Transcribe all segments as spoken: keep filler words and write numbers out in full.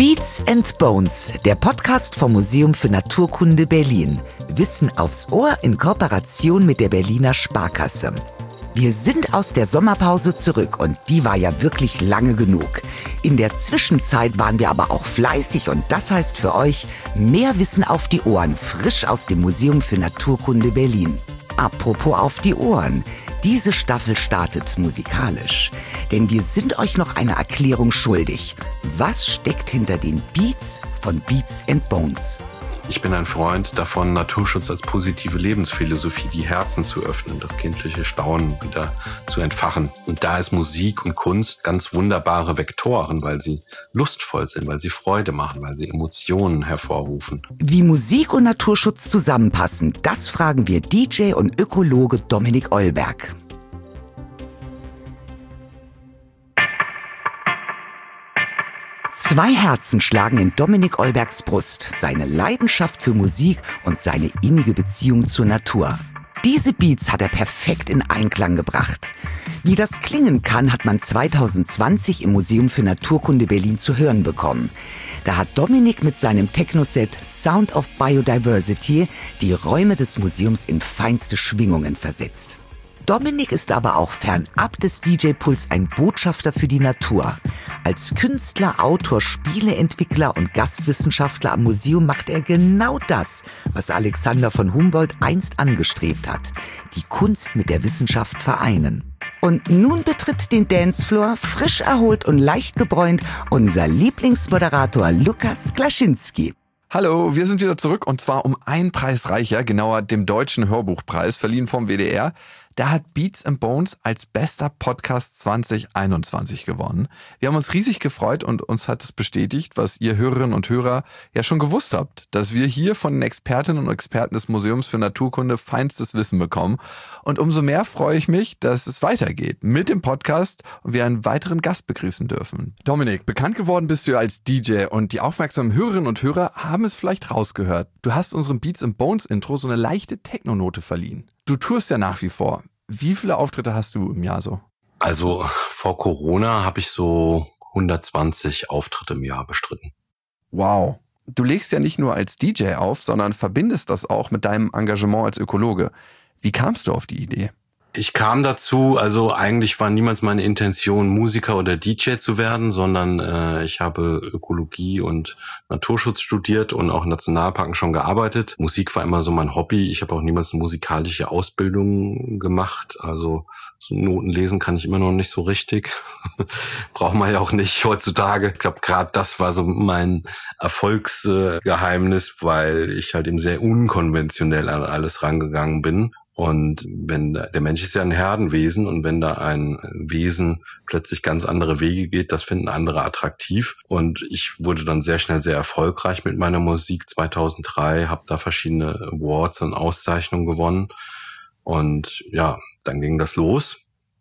Beats and Bones, der Podcast vom Museum für Naturkunde Berlin. Wissen aufs Ohr in Kooperation mit der Berliner Sparkasse. Wir sind aus der Sommerpause zurück und die war ja wirklich lange genug. In der Zwischenzeit waren wir aber auch fleißig und das heißt für euch mehr Wissen auf die Ohren, frisch aus dem Museum für Naturkunde Berlin. Apropos auf die Ohren. Diese Staffel startet musikalisch, denn wir sind euch noch eine Erklärung schuldig. Was steckt hinter den Beats von Beats and Bones? Ich bin ein Freund davon, Naturschutz als positive Lebensphilosophie, die Herzen zu öffnen, das kindliche Staunen wieder zu entfachen. Und da ist Musik und Kunst ganz wunderbare Vektoren, weil sie lustvoll sind, weil sie Freude machen, weil sie Emotionen hervorrufen. Wie Musik und Naturschutz zusammenpassen, das fragen wir D J und Ökologe Dominik Eulberg. Zwei Herzen schlagen in Dominik Eulbergs Brust, seine Leidenschaft für Musik und seine innige Beziehung zur Natur. Diese Beats hat er perfekt in Einklang gebracht. Wie das klingen kann, hat man zwanzig zwanzig im Museum für Naturkunde Berlin zu hören bekommen. Da hat Dominik mit seinem Techno-Set Sound of Biodiversity die Räume des Museums in feinste Schwingungen versetzt. Dominik ist aber auch fernab des D J-Puls ein Botschafter für die Natur. Als Künstler, Autor, Spieleentwickler und Gastwissenschaftler am Museum macht er genau das, was Alexander von Humboldt einst angestrebt hat: die Kunst mit der Wissenschaft vereinen. Und nun betritt den Dancefloor, frisch erholt und leicht gebräunt, unser Lieblingsmoderator Lukas Klaschinski. Hallo, wir sind wieder zurück und zwar um einen Preis reicher, genauer dem Deutschen Hörbuchpreis, verliehen vom W D R. Der hat Beats and Bones als bester Podcast zwanzig einundzwanzig gewonnen. Wir haben uns riesig gefreut und uns hat es bestätigt, was ihr Hörerinnen und Hörer ja schon gewusst habt, dass wir hier von den Expertinnen und Experten des Museums für Naturkunde feinstes Wissen bekommen. Und umso mehr freue ich mich, dass es weitergeht mit dem Podcast und wir einen weiteren Gast begrüßen dürfen. Dominik, bekannt geworden bist du als D J und die aufmerksamen Hörerinnen und Hörer haben es vielleicht rausgehört. Du hast unserem Beats and Bones Intro so eine leichte Techno-Note verliehen. Du tourst ja nach wie vor. Wie viele Auftritte hast du im Jahr so? Also vor Corona habe ich so hundertzwanzig Auftritte im Jahr bestritten. Wow. Du legst ja nicht nur als D J auf, sondern verbindest das auch mit deinem Engagement als Ökologe. Wie kamst du auf die Idee? Ich kam dazu, also eigentlich war niemals meine Intention, Musiker oder D J zu werden, sondern äh, ich habe Ökologie und Naturschutz studiert und auch in Nationalparken schon gearbeitet. Musik war immer so mein Hobby. Ich habe auch niemals eine musikalische Ausbildung gemacht. Also so Noten lesen kann ich immer noch nicht so richtig. Braucht man ja auch nicht heutzutage. Ich glaube, gerade das war so mein Erfolgsgeheimnis, äh, weil ich halt eben sehr unkonventionell an alles rangegangen bin. Und wenn da, der Mensch ist ja ein Herdenwesen und wenn da ein Wesen plötzlich ganz andere Wege geht, das finden andere attraktiv. Und ich wurde dann sehr schnell sehr erfolgreich mit meiner Musik zweitausenddrei, habe da verschiedene Awards und Auszeichnungen gewonnen. Und ja, dann ging das los.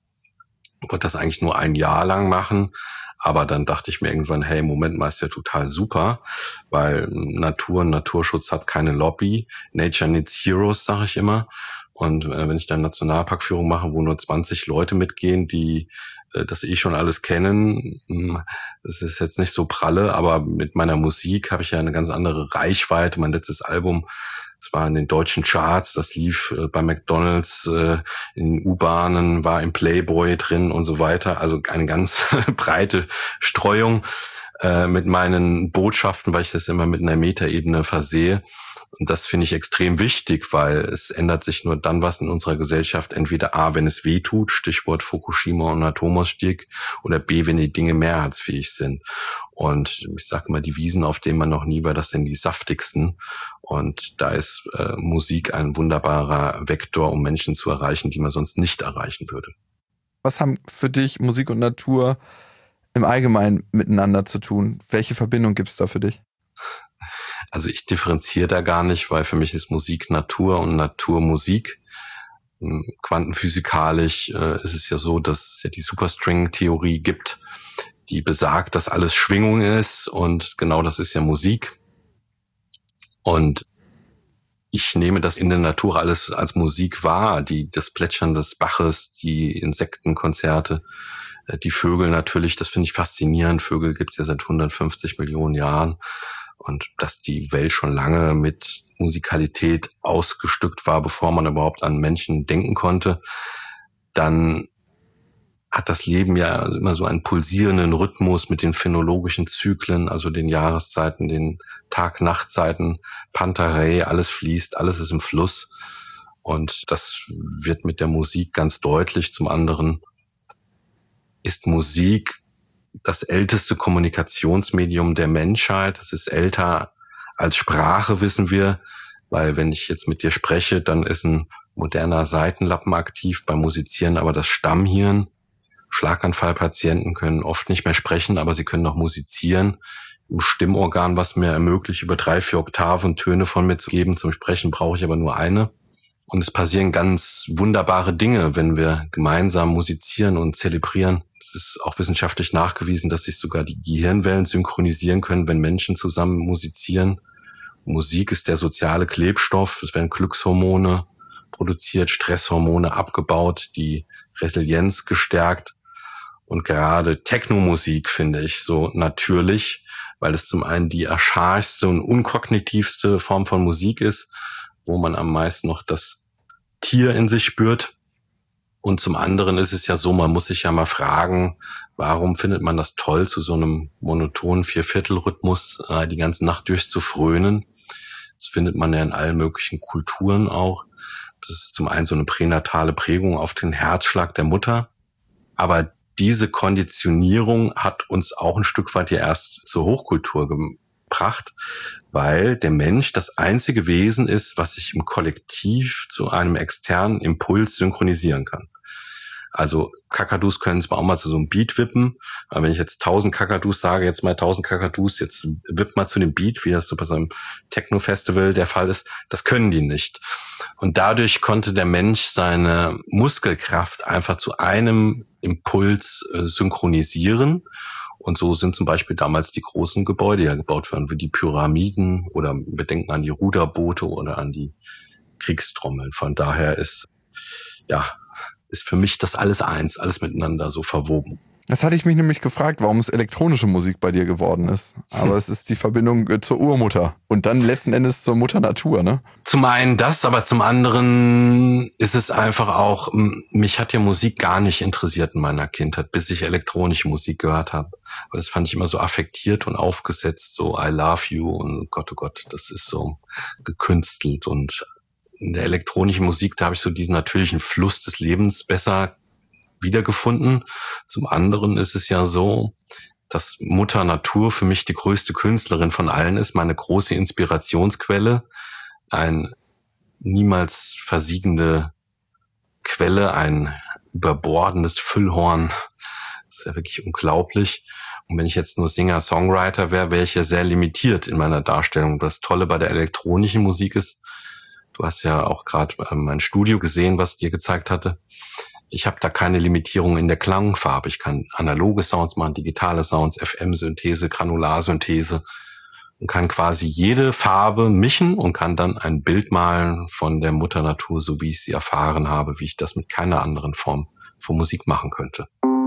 Ich wollte das eigentlich nur ein Jahr lang machen. Aber dann dachte ich mir irgendwann, hey, Moment mal, ist ja total super, weil Natur und Naturschutz hat keine Lobby. Nature needs heroes, sage ich immer. Und äh, wenn ich dann Nationalparkführung mache, wo nur zwanzig Leute mitgehen, die äh, das eh schon alles kennen, mh, das ist jetzt nicht so pralle, aber mit meiner Musik habe ich ja eine ganz andere Reichweite. Mein letztes Album, das war in den deutschen Charts, das lief äh, bei McDonald's, äh, in U-Bahnen, war im Playboy drin und so weiter. Also eine ganz breite Streuung äh, mit meinen Botschaften, weil ich das immer mit einer Metaebene versehe. Und das finde ich extrem wichtig, weil es ändert sich nur dann was in unserer Gesellschaft. Entweder A, wenn es weh tut, Stichwort Fukushima und Atomausstieg, oder B, wenn die Dinge mehrheitsfähig sind. Und ich sage immer, die Wiesen, auf denen man noch nie war, das sind die saftigsten. Und da ist äh, Musik ein wunderbarer Vektor, um Menschen zu erreichen, die man sonst nicht erreichen würde. Was haben für dich Musik und Natur im Allgemeinen miteinander zu tun? Welche Verbindung gibt es da für dich? Also ich differenziere da gar nicht, weil für mich ist Musik Natur und Natur Musik. Quantenphysikalisch äh, ist es ja so, dass es ja die Superstring-Theorie gibt, die besagt, dass alles Schwingung ist und genau das ist ja Musik. Und ich nehme das in der Natur alles als Musik wahr, die das Plätschern des Baches, die Insektenkonzerte, Die Vögel natürlich, das finde ich faszinierend. Vögel gibt es ja seit hundertfünfzig Millionen Jahren. Und dass die Welt schon lange mit Musikalität ausgestückt war, bevor man überhaupt an Menschen denken konnte, dann hat das Leben ja immer so einen pulsierenden Rhythmus mit den phänologischen Zyklen, also den Jahreszeiten, den Tag-Nacht-Zeiten, Pantarei, alles fließt, alles ist im Fluss. Und das wird mit der Musik ganz deutlich. Zum anderen ist Musik das älteste Kommunikationsmedium der Menschheit. Es ist älter als Sprache, wissen wir, weil wenn ich jetzt mit dir spreche, dann ist ein moderner Seitenlappen aktiv beim Musizieren, aber das Stammhirn, Schlaganfallpatienten können oft nicht mehr sprechen, aber sie können noch musizieren. Im Stimmorgan, was mir ermöglicht, über drei, vier Oktaven Töne von mir zu geben. Zum Sprechen brauche ich aber nur eine. Und es passieren ganz wunderbare Dinge, wenn wir gemeinsam musizieren und zelebrieren. Es ist auch wissenschaftlich nachgewiesen, dass sich sogar die Gehirnwellen synchronisieren können, wenn Menschen zusammen musizieren. Musik ist der soziale Klebstoff. Es werden Glückshormone produziert, Stresshormone abgebaut, die Resilienz gestärkt. Und gerade Technomusik finde ich so natürlich, weil es zum einen die archaischste und unkognitivste Form von Musik ist, wo man am meisten noch das Tier in sich spürt. Und zum anderen ist es ja so, man muss sich ja mal fragen, warum findet man das toll, zu so einem monotonen Vierviertelrhythmus äh, die ganze Nacht durchzufrönen. Das findet man ja in allen möglichen Kulturen auch. Das ist zum einen so eine pränatale Prägung auf den Herzschlag der Mutter. Aber diese Konditionierung hat uns auch ein Stück weit ja erst zur Hochkultur gebracht, weil der Mensch das einzige Wesen ist, was sich im Kollektiv zu einem externen Impuls synchronisieren kann. Also Kakadus können zwar auch mal zu so einem Beat wippen, aber wenn ich jetzt tausend Kakadus sage, jetzt mal tausend Kakadus, jetzt wipp mal zu dem Beat, wie das so bei so einem Techno-Festival der Fall ist, das können die nicht. Und dadurch konnte der Mensch seine Muskelkraft einfach zu einem Impuls äh, synchronisieren. Und so sind zum Beispiel damals die großen Gebäude ja gebaut worden, wie die Pyramiden, oder wir denken an die Ruderboote oder an die Kriegstrommeln. Von daher ist, ja, ist für mich das alles eins, alles miteinander so verwoben. Das hatte ich mich nämlich gefragt, warum es elektronische Musik bei dir geworden ist. Aber hm. es ist die Verbindung äh, zur Urmutter und dann letzten Endes zur Mutter Natur, ne? Zum einen das, aber zum anderen ist es einfach auch, mich hat ja Musik gar nicht interessiert in meiner Kindheit, bis ich elektronische Musik gehört habe. Das fand ich immer so affektiert und aufgesetzt, so I love you und Gott, oh Gott, das ist so gekünstelt. Und in der elektronischen Musik, da habe ich so diesen natürlichen Fluss des Lebens besser wiedergefunden. Zum anderen ist es ja so, dass Mutter Natur für mich die größte Künstlerin von allen ist, meine große Inspirationsquelle, ein niemals versiegende Quelle, ein überbordendes Füllhorn. Das ist ja wirklich unglaublich. Und wenn ich jetzt nur Singer-Songwriter wäre, wäre ich ja sehr limitiert in meiner Darstellung. Das Tolle bei der elektronischen Musik ist, du hast ja auch gerade mein Studio gesehen, was ich dir gezeigt hatte. Ich habe da keine Limitierung in der Klangfarbe. Ich kann analoge Sounds machen, digitale Sounds, F M-Synthese, Granularsynthese und kann quasi jede Farbe mischen und kann dann ein Bild malen von der Mutter Natur, so wie ich sie erfahren habe, wie ich das mit keiner anderen Form von Musik machen könnte.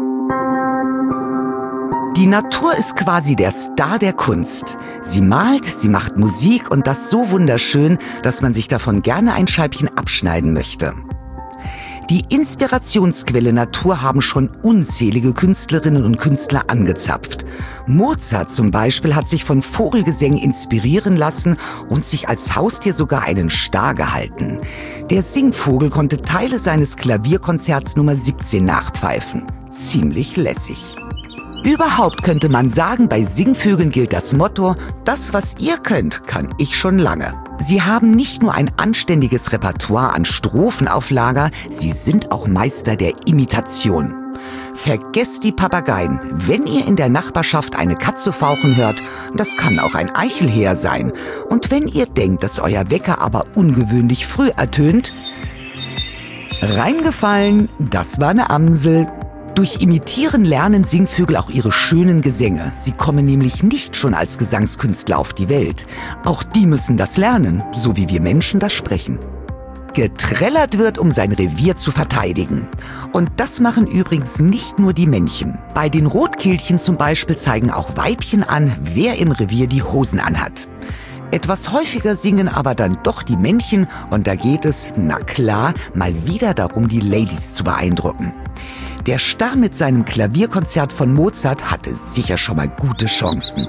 Die Natur ist quasi der Star der Kunst. Sie malt, sie macht Musik und das so wunderschön, dass man sich davon gerne ein Scheibchen abschneiden möchte. Die Inspirationsquelle Natur haben schon unzählige Künstlerinnen und Künstler angezapft. Mozart zum Beispiel hat sich von Vogelgesängen inspirieren lassen und sich als Haustier sogar einen Star gehalten. Der Singvogel konnte Teile seines Klavierkonzerts Nummer siebzehn nachpfeifen. Ziemlich lässig. Überhaupt könnte man sagen, bei Singvögeln gilt das Motto, das, was ihr könnt, kann ich schon lange. Sie haben nicht nur ein anständiges Repertoire an Strophen auf Lager, sie sind auch Meister der Imitation. Vergesst die Papageien, wenn ihr in der Nachbarschaft eine Katze fauchen hört, das kann auch ein Eichelhäher sein. Und wenn ihr denkt, dass euer Wecker aber ungewöhnlich früh ertönt, reingefallen, das war eine Amsel. Durch Imitieren lernen Singvögel auch ihre schönen Gesänge. Sie kommen nämlich nicht schon als Gesangskünstler auf die Welt. Auch die müssen das lernen, so wie wir Menschen das sprechen. getrellert wird, um sein Revier zu verteidigen. Und das machen übrigens nicht nur die Männchen. Bei den Rotkehlchen zum Beispiel zeigen auch Weibchen an, wer im Revier die Hosen anhat. Etwas häufiger singen aber dann doch die Männchen und da geht es, na klar, mal wieder darum, die Ladies zu beeindrucken. Der Star mit seinem Klavierkonzert von Mozart hatte sicher schon mal gute Chancen.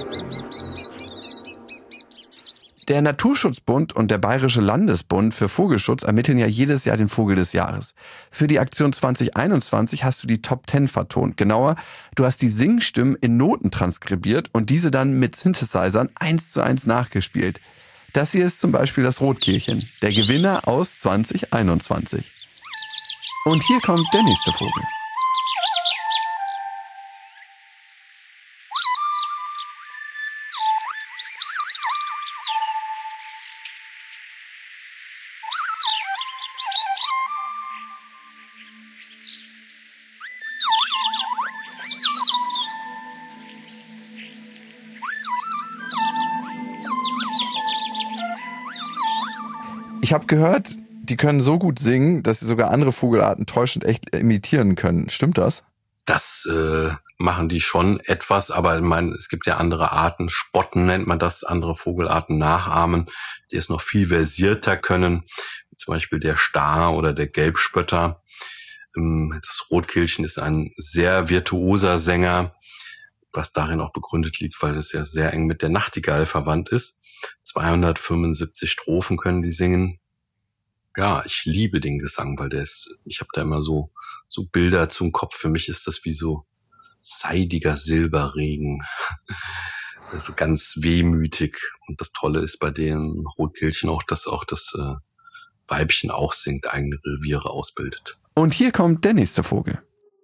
Der Naturschutzbund und der Bayerische Landesbund für Vogelschutz ermitteln ja jedes Jahr den Vogel des Jahres. Für die Aktion zwanzig einundzwanzig hast du die Top Ten vertont. Genauer, du hast die Singstimmen in Noten transkribiert und diese dann mit Synthesizern eins zu eins nachgespielt. Das hier ist zum Beispiel das Rotkehlchen, der Gewinner aus zwanzig einundzwanzig. Und hier kommt der nächste Vogel. Ich habe gehört, die können so gut singen, dass sie sogar andere Vogelarten täuschend echt imitieren können. Stimmt das? Das äh, machen die schon etwas, aber ich meine, es gibt ja andere Arten. Spotten nennt man das, andere Vogelarten nachahmen, die es noch viel versierter können. Zum Beispiel der Star oder der Gelbspötter. Das Rotkehlchen ist ein sehr virtuoser Sänger, was darin auch begründet liegt, weil es ja sehr eng mit der Nachtigall verwandt ist. zweihundertfünfundsiebzig Strophen können die singen. Ja, ich liebe den Gesang, weil der ist, ich habe da immer so so Bilder zum Kopf. Für mich ist das wie so seidiger Silberregen. Also ganz wehmütig. Und das Tolle ist bei den Rotkehlchen auch, dass auch das äh, Weibchen auch singt, eigene Reviere ausbildet. Und hier kommt der nächste Vogel.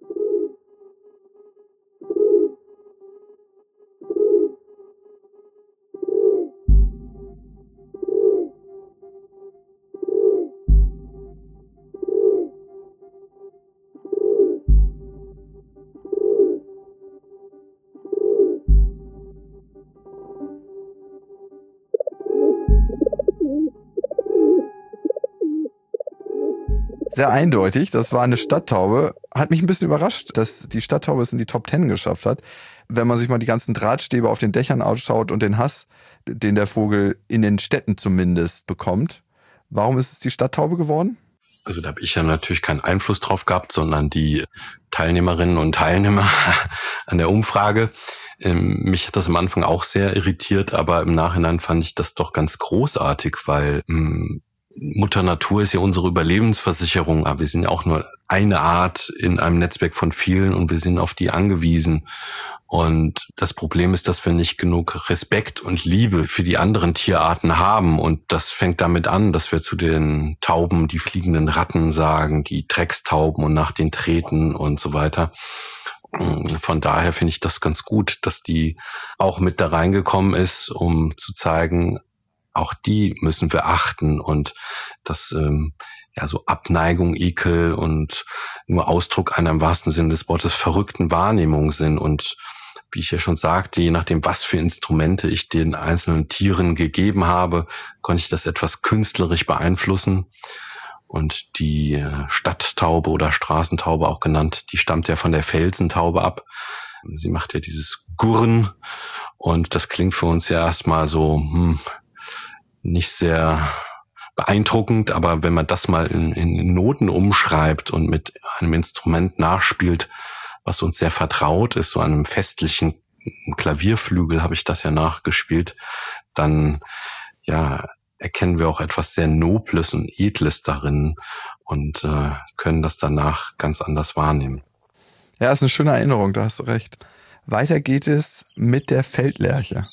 Sehr eindeutig, das war eine Stadttaube. Hat mich ein bisschen überrascht, dass die Stadttaube es in die Top Ten geschafft hat. Wenn man sich mal die ganzen Drahtstäbe auf den Dächern ausschaut und den Hass, den der Vogel in den Städten zumindest bekommt. Warum ist es die Stadttaube geworden? Also da habe ich ja natürlich keinen Einfluss drauf gehabt, sondern die Teilnehmerinnen und Teilnehmer an der Umfrage. Ähm, mich hat das am Anfang auch sehr irritiert, aber im Nachhinein fand ich das doch ganz großartig, weil ähm, Mutter Natur ist ja unsere Überlebensversicherung, aber wir sind ja auch nur eine Art in einem Netzwerk von vielen und wir sind auf die angewiesen. Und das Problem ist, dass wir nicht genug Respekt und Liebe für die anderen Tierarten haben. Und das fängt damit an, dass wir zu den Tauben die fliegenden Ratten sagen, die Dreckstauben und nach den treten und so weiter. Von daher finde ich das ganz gut, dass die auch mit da reingekommen ist, um zu zeigen, auch die müssen wir achten und das ähm, ja so Abneigung, Ekel und nur Ausdruck einer im wahrsten Sinne des Wortes verrückten Wahrnehmung sind. Und wie ich ja schon sagte, je nachdem, was für Instrumente ich den einzelnen Tieren gegeben habe, konnte ich das etwas künstlerisch beeinflussen. Und die Stadttaube oder Straßentaube auch genannt, die stammt ja von der Felsentaube ab. Sie macht ja dieses Gurren und das klingt für uns ja erstmal so hm, nicht sehr beeindruckend, aber wenn man das mal in, in Noten umschreibt und mit einem Instrument nachspielt, was uns sehr vertraut ist, so einem festlichen Klavierflügel habe ich das ja nachgespielt, dann ja erkennen wir auch etwas sehr Nobles und Edles darin und äh, können das danach ganz anders wahrnehmen. Ja, ist eine schöne Erinnerung, da hast du recht. Weiter geht es mit der Feldlerche.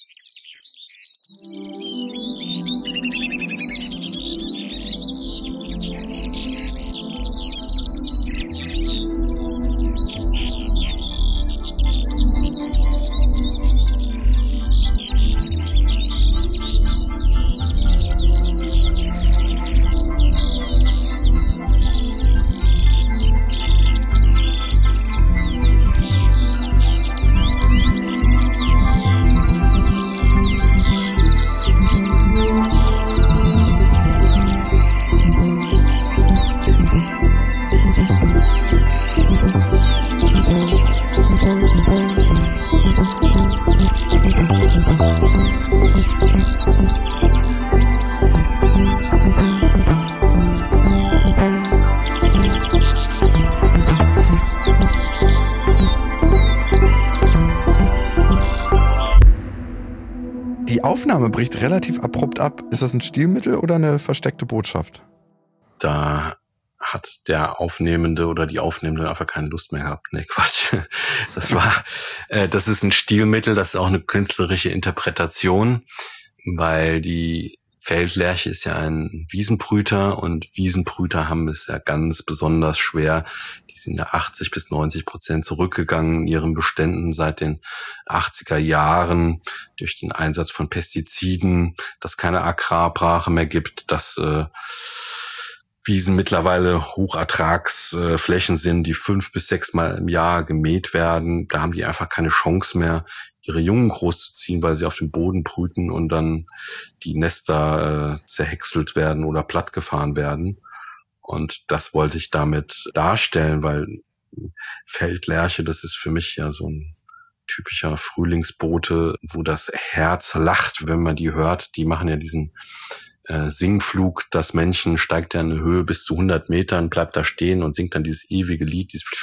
Aufnahme bricht relativ abrupt ab. Ist das ein Stilmittel oder eine versteckte Botschaft? Da hat der Aufnehmende oder die Aufnehmende einfach keine Lust mehr gehabt. Nee, Quatsch. Das war, äh, das ist ein Stilmittel, das ist auch eine künstlerische Interpretation, weil die Feldlerche ist ja ein Wiesenbrüter und Wiesenbrüter haben es ja ganz besonders schwer. Die sind ja achtzig bis neunzig Prozent zurückgegangen in ihren Beständen seit den achtziger Jahren durch den Einsatz von Pestiziden, dass keine Agrarbrache mehr gibt, dass äh, Wiesen mittlerweile Hochertragsflächen sind, die fünf bis sechs Mal im Jahr gemäht werden. Da haben die einfach keine Chance mehr, ihre Jungen großzuziehen, weil sie auf dem Boden brüten und dann die Nester äh, zerhäckselt werden oder plattgefahren werden. Und das wollte ich damit darstellen, weil Feldlerche, das ist für mich ja so ein typischer Frühlingsbote, wo das Herz lacht, wenn man die hört. Die machen ja diesen äh, Singflug, das Männchen steigt ja in eine Höhe bis zu hundert Metern, bleibt da stehen und singt dann dieses ewige Lied, dieses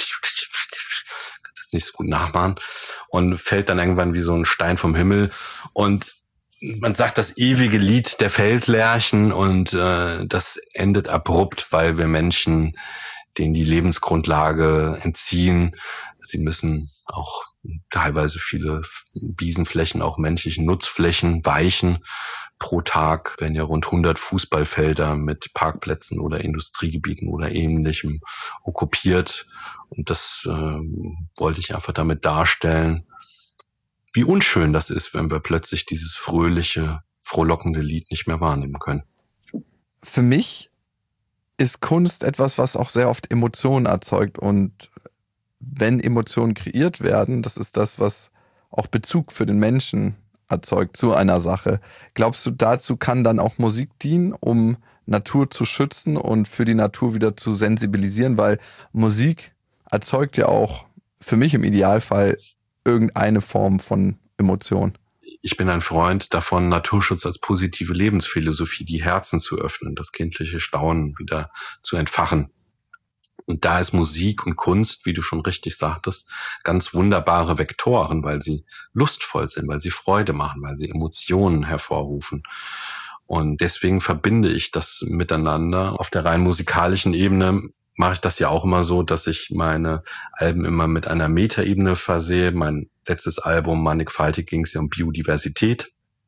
nicht so gut nachmachen und fällt dann irgendwann wie so ein Stein vom Himmel. Und man sagt das ewige Lied der Feldlerchen und äh, das endet abrupt, weil wir Menschen denen die Lebensgrundlage entziehen. Sie müssen auch teilweise viele Wiesenflächen, auch menschlichen Nutzflächen weichen. Pro Tag werden ja rund hundert Fußballfelder mit Parkplätzen oder Industriegebieten oder Ähnlichem okkupiert. Und das äh, wollte ich einfach damit darstellen, wie unschön das ist, wenn wir plötzlich dieses fröhliche, frohlockende Lied nicht mehr wahrnehmen können. Für mich ist Kunst etwas, was auch sehr oft Emotionen erzeugt. Und wenn Emotionen kreiert werden, das ist das, was auch Bezug für den Menschen erzeugt zu einer Sache. Glaubst du, dazu kann dann auch Musik dienen, um Natur zu schützen und für die Natur wieder zu sensibilisieren? Weil Musik erzeugt ja auch für mich im Idealfall irgendeine Form von Emotion. Ich bin ein Freund davon, Naturschutz als positive Lebensphilosophie, die Herzen zu öffnen, das kindliche Staunen wieder zu entfachen. Und da ist Musik und Kunst, wie du schon richtig sagtest, ganz wunderbare Vektoren, weil sie lustvoll sind, weil sie Freude machen, weil sie Emotionen hervorrufen. Und deswegen verbinde ich das miteinander. Auf der rein musikalischen Ebene mache ich das ja auch immer so, dass ich meine Alben immer mit einer Metaebene versehe. Mein letztes Album, Mannigfaltig, ging es ja um Biodiversität.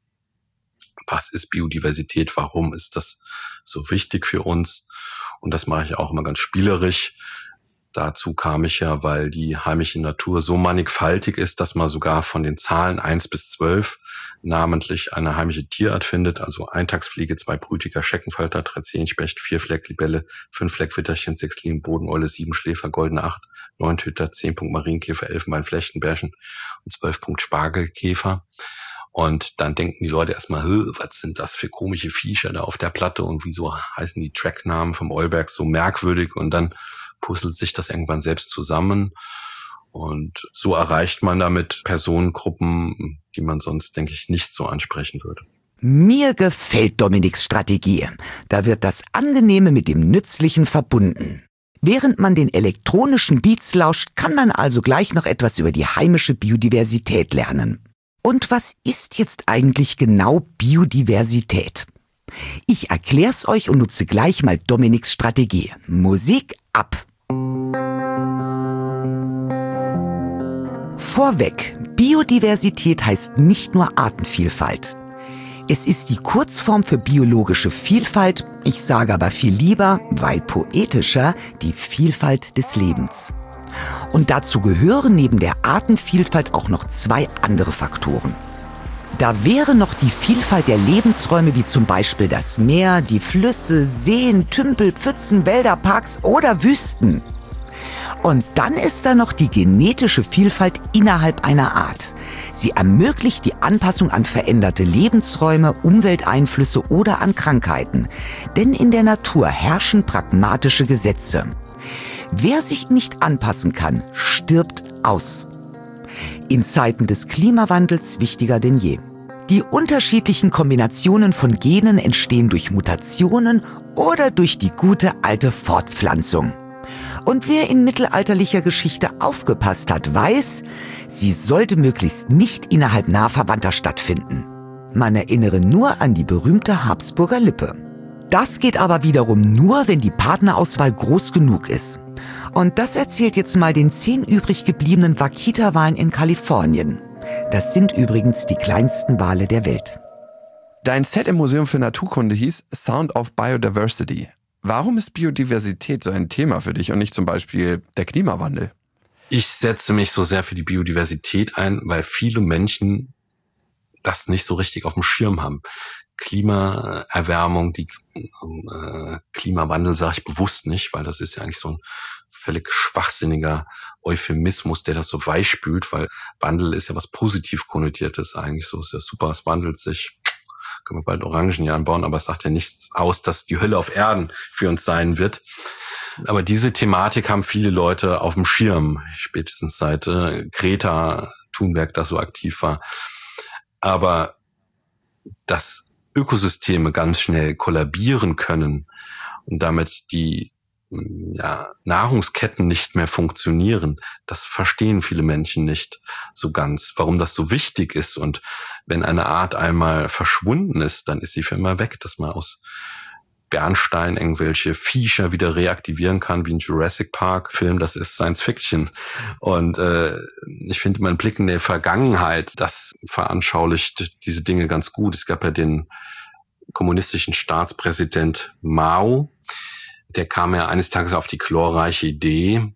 Was ist Biodiversität? Warum ist das so wichtig für uns? Und das mache ich auch immer ganz spielerisch. Dazu kam ich ja, weil die heimische Natur so mannigfaltig ist, dass man sogar von den Zahlen eins bis zwölf namentlich eine heimische Tierart findet. Also Eintagsfliege, Zweibrütiger, Scheckenfalter, Draizenienspecht, Vierflecklibelle, Fünffleckwitterchen, Sechslin, Bodeneule, Siebenschläfer, Goldene Acht, Neuntöter, Zehnpunkt Marienkäfer, Elfenbein, Flechtenbärchen und Zwölfpunkt Spargelkäfer. Und dann denken die Leute erstmal, was sind das für komische Viecher da auf der Platte und wieso heißen die Tracknamen vom Olberg so merkwürdig? Und dann puzzelt sich das irgendwann selbst zusammen. Und so erreicht man damit Personengruppen, die man sonst, denke ich, nicht so ansprechen würde. Mir gefällt Dominiks Strategie. Da wird das Angenehme mit dem Nützlichen verbunden. Während man den elektronischen Beats lauscht, kann man also gleich noch etwas über die heimische Biodiversität lernen. Und was ist jetzt eigentlich genau Biodiversität? Ich erklär's euch und nutze gleich mal Dominiks Strategie. Musik ab! Vorweg, Biodiversität heißt nicht nur Artenvielfalt. Es ist die Kurzform für biologische Vielfalt, ich sage aber viel lieber, weil poetischer, die Vielfalt des Lebens. Und dazu gehören neben der Artenvielfalt auch noch zwei andere Faktoren. Da wäre noch die Vielfalt der Lebensräume wie zum Beispiel das Meer, die Flüsse, Seen, Tümpel, Pfützen, Wälder, Parks oder Wüsten. Und dann ist da noch die genetische Vielfalt innerhalb einer Art. Sie ermöglicht die Anpassung an veränderte Lebensräume, Umwelteinflüsse oder an Krankheiten. Denn in der Natur herrschen pragmatische Gesetze. Wer sich nicht anpassen kann, stirbt aus. In Zeiten des Klimawandels wichtiger denn je. Die unterschiedlichen Kombinationen von Genen entstehen durch Mutationen oder durch die gute alte Fortpflanzung. Und wer in mittelalterlicher Geschichte aufgepasst hat, weiß, sie sollte möglichst nicht innerhalb nah Verwandter stattfinden. Man erinnere nur an die berühmte Habsburger Lippe. Das geht aber wiederum nur, wenn die Partnerauswahl groß genug ist. Und das erzählt jetzt mal den zehn übrig gebliebenen Vaquita-Walen in Kalifornien. Das sind übrigens die kleinsten Wale der Welt. Dein Set im Museum für Naturkunde hieß Sound of Biodiversity. Warum ist Biodiversität so ein Thema für dich und nicht zum Beispiel der Klimawandel? Ich setze mich so sehr für die Biodiversität ein, weil viele Menschen das nicht so richtig auf dem Schirm haben. Klimaerwärmung, die äh, Klimawandel sage ich bewusst nicht, weil das ist ja eigentlich so ein völlig schwachsinniger Euphemismus, der das so weichspült, weil Wandel ist ja was positiv konnotiertes eigentlich, so ist ja super, es wandelt sich, können wir bald Orangen hier anbauen, aber es sagt ja nichts aus, dass die Hölle auf Erden für uns sein wird. Aber diese Thematik haben viele Leute auf dem Schirm, spätestens seit äh, Greta Thunberg das so aktiv war. Aber dass Ökosysteme ganz schnell kollabieren können und damit die ja, Nahrungsketten nicht mehr funktionieren, das verstehen viele Menschen nicht so ganz, warum das so wichtig ist. Und wenn eine Art einmal verschwunden ist, dann ist sie für immer weg, dass man aus Bernstein irgendwelche Viecher wieder reaktivieren kann, wie ein Jurassic Park Film, das ist Science Fiction. Und äh, ich finde, mein Blick in die Vergangenheit, das veranschaulicht diese Dinge ganz gut. Es gab ja den kommunistischen Staatspräsident Mao, der kam ja eines Tages auf die glorreiche Idee,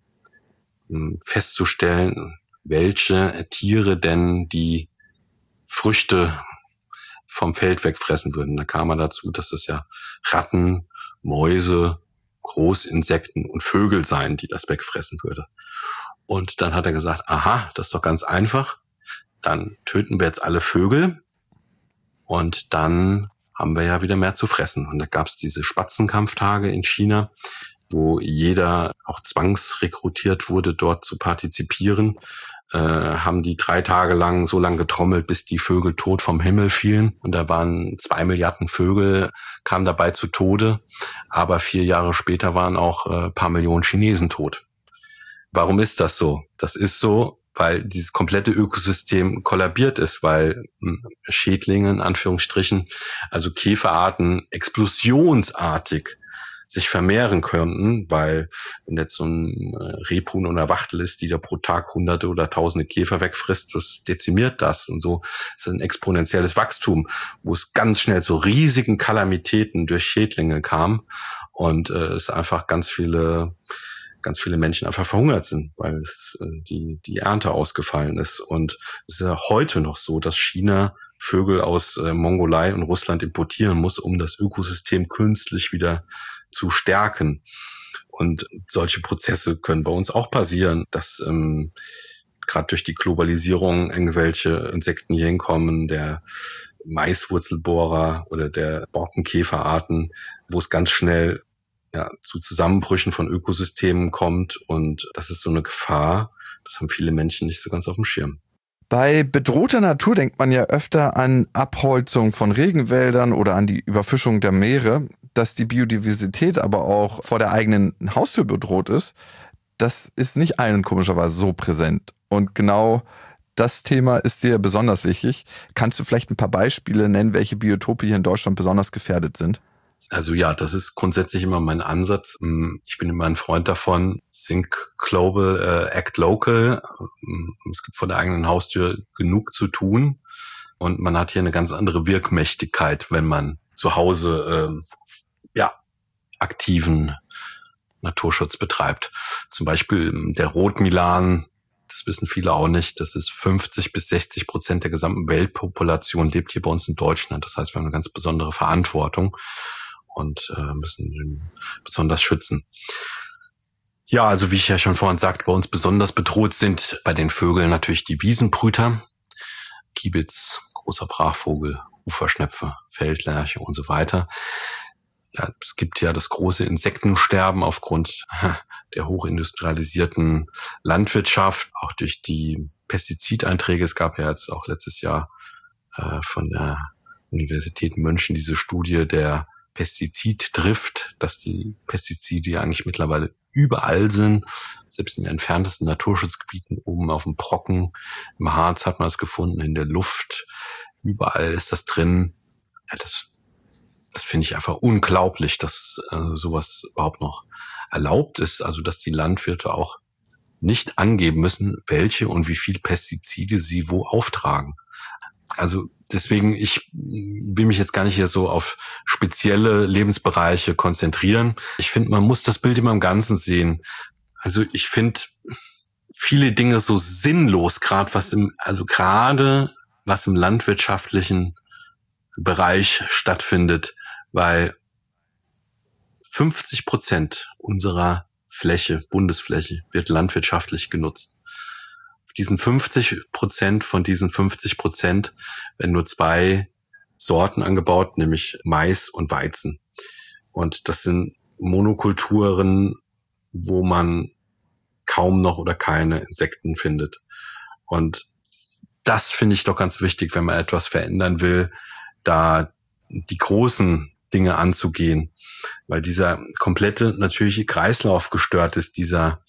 festzustellen, welche Tiere denn die Früchte vom Feld wegfressen würden. Da kam er dazu, dass es ja Ratten, Mäuse, Großinsekten und Vögel seien, die das wegfressen würde. Und dann hat er gesagt, aha, das ist doch ganz einfach. Dann töten wir jetzt alle Vögel und dann haben wir ja wieder mehr zu fressen. Und da gab es diese Spatzenkampftage in China, wo jeder auch zwangsrekrutiert wurde, dort zu partizipieren. Äh, haben die drei Tage lang so lange getrommelt, bis die Vögel tot vom Himmel fielen. Und da waren zwei Milliarden Vögel, kamen dabei zu Tode. Aber vier Jahre später waren auch ein äh, paar Millionen Chinesen tot. Warum ist das so? Das ist so, weil dieses komplette Ökosystem kollabiert ist, weil Schädlinge, in Anführungsstrichen, also Käferarten explosionsartig sich vermehren könnten, weil wenn jetzt so ein Rebhuhn oder Wachtel ist, die da pro Tag hunderte oder tausende Käfer wegfrisst, das dezimiert das. Und so ist ein exponentielles Wachstum, wo es ganz schnell zu riesigen Kalamitäten durch Schädlinge kam und äh, es einfach ganz viele ganz viele Menschen einfach verhungert sind, weil es, äh, die die Ernte ausgefallen ist. Und es ist ja heute noch so, dass China Vögel aus äh, Mongolei und Russland importieren muss, um das Ökosystem künstlich wieder zu stärken. Und solche Prozesse können bei uns auch passieren, dass ähm, gerade durch die Globalisierung irgendwelche Insekten hier hinkommen, der Maiswurzelbohrer oder der Borkenkäferarten, wo es ganz schnell ja, zu Zusammenbrüchen von Ökosystemen kommt. Und das ist so eine Gefahr, das haben viele Menschen nicht so ganz auf dem Schirm. Bei bedrohter Natur denkt man ja öfter an Abholzung von Regenwäldern oder an die Überfischung der Meere. Dass die Biodiversität aber auch vor der eigenen Haustür bedroht ist, das ist nicht allen komischerweise so präsent. Und genau das Thema ist dir besonders wichtig. Kannst du vielleicht ein paar Beispiele nennen, welche Biotope hier in Deutschland besonders gefährdet sind? Also ja, das ist grundsätzlich immer mein Ansatz. Ich bin immer ein Freund davon, Think Global, äh, Act Local. Es gibt vor der eigenen Haustür genug zu tun und man hat hier eine ganz andere Wirkmächtigkeit, wenn man zu Hause äh, ja aktiven Naturschutz betreibt. Zum Beispiel der Rotmilan, das wissen viele auch nicht, das ist fünfzig bis sechzig Prozent der gesamten Weltpopulation lebt hier bei uns in Deutschland. Das heißt, wir haben eine ganz besondere Verantwortung und äh, müssen ihn besonders schützen. Ja, also wie ich ja schon vorhin sagte, bei uns besonders bedroht sind bei den Vögeln natürlich die Wiesenbrüter, Kiebitz, großer Brachvogel, Uferschnepfe, Feldlerche und so weiter. Ja, es gibt ja das große Insektensterben aufgrund der hochindustrialisierten Landwirtschaft, auch durch die Pestizideinträge. Es gab ja jetzt auch letztes Jahr äh, von der Universität München diese Studie der Pestiziddrift, dass die Pestizide ja eigentlich mittlerweile überall sind. Selbst in den entferntesten Naturschutzgebieten, oben auf dem Brocken, im Harz hat man es gefunden, in der Luft, Überall ist das drin. Ja, das, das finde ich einfach unglaublich, dass äh, sowas überhaupt noch erlaubt ist. Also, dass die Landwirte auch nicht angeben müssen, welche und wie viel Pestizide sie wo auftragen. Also deswegen, ich will mich jetzt gar nicht hier so auf spezielle Lebensbereiche konzentrieren. Ich finde, man muss das Bild immer im Ganzen sehen. Also ich finde viele Dinge so sinnlos, gerade was im, also gerade was im landwirtschaftlichen Bereich stattfindet, weil fünfzig Prozent unserer Fläche, Bundesfläche, wird landwirtschaftlich genutzt. Auf diesen fünfzig Prozent, von diesen fünfzig Prozent werden nur zwei Sorten angebaut, nämlich Mais und Weizen. Und das sind Monokulturen, wo man kaum noch oder keine Insekten findet. Und das finde ich doch ganz wichtig, wenn man etwas verändern will, da die großen Dinge anzugehen, weil dieser komplette natürliche Kreislauf gestört ist, dieser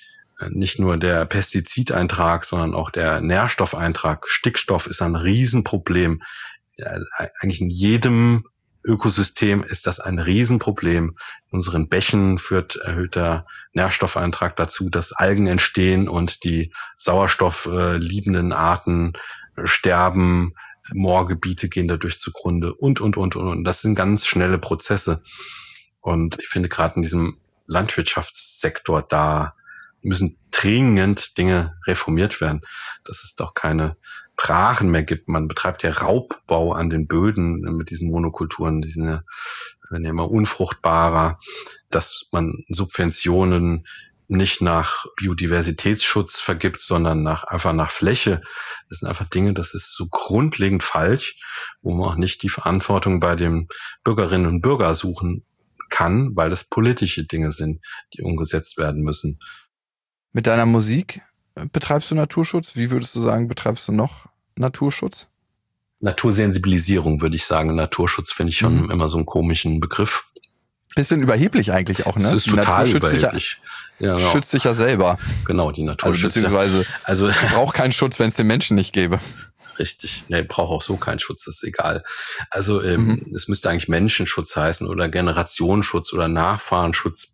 nicht nur der Pestizideintrag, sondern auch der Nährstoffeintrag. Stickstoff ist ein Riesenproblem. Ja, eigentlich in jedem Ökosystem ist das ein Riesenproblem. In unseren Bächen führt erhöhter Nährstoffeintrag dazu, dass Algen entstehen und die sauerstoffliebenden Arten sterben. Moorgebiete gehen dadurch zugrunde und, und, und, und. Und das sind ganz schnelle Prozesse. Und ich finde gerade in diesem Landwirtschaftssektor, da müssen dringend Dinge reformiert werden, dass es doch keine Brachen mehr gibt. Man betreibt ja Raubbau an den Böden mit diesen Monokulturen, die sind ja, werden ja immer unfruchtbarer, dass man Subventionen nicht nach Biodiversitätsschutz vergibt, sondern nach einfach nach Fläche. Das sind einfach Dinge, das ist so grundlegend falsch, wo man auch nicht die Verantwortung bei den Bürgerinnen und Bürgern suchen kann, weil das politische Dinge sind, die umgesetzt werden müssen. Mit deiner Musik betreibst du Naturschutz? Wie würdest du sagen, betreibst du noch Naturschutz? Natursensibilisierung würde ich sagen. Naturschutz finde ich schon mhm. immer so einen komischen Begriff. Bisschen überheblich eigentlich auch, ne? Das ist total überheblich. Ja, genau. Schützt sich ja selber. Genau, die Natur also, schützt beziehungsweise ja. Also braucht keinen Schutz, wenn es den Menschen nicht gäbe. Richtig. Nee, braucht auch so keinen Schutz, das ist egal. Also ähm, mhm. es müsste eigentlich Menschenschutz heißen oder Generationsschutz oder Nachfahrenschutz.